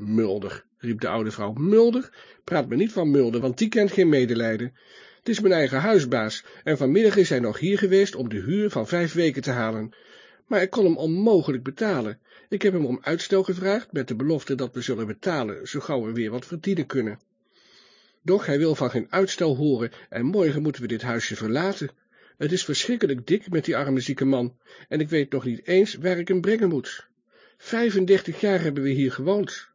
Mulder, riep de oude vrouw. Mulder? Praat me niet van Mulder, want die kent geen medelijden. Het is mijn eigen huisbaas, en vanmiddag is hij nog hier geweest om de huur van 5 weken te halen. Maar ik kon hem onmogelijk betalen. Ik heb hem om uitstel gevraagd, met de belofte dat we zullen betalen, zo gauw we weer wat verdienen kunnen. Doch hij wil van geen uitstel horen, en morgen moeten we dit huisje verlaten. Het is verschrikkelijk dik met die arme zieke man, en ik weet nog niet eens waar ik hem brengen moet. 35 jaar hebben we hier gewoond.